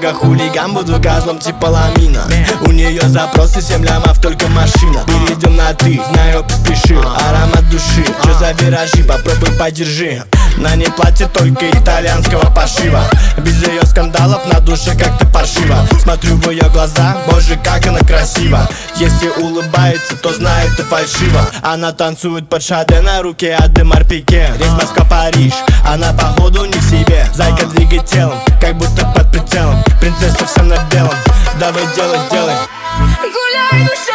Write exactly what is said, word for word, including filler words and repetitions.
Немного хулиган, буду козлом типа ламина. У нее запросы семь лямов, только машина. Перейдем на ты, знаю, поспешил. Аромат души, чё за виражи, попробуй подержи. На ней платье только итальянского пошива. Без ее скандалов на душе как-то паршиво. Смотрю в ее глаза, боже, как она красива. Если улыбается, то знает, это фальшиво. Она танцует под Шаде, на руке Адемар Пике. Рейс Москва-Париж, она походу не в себе. Зайка двигает телом, как будто под прицелом. Принцесса вся на белом, давай делай, делай. Гуляй, душа.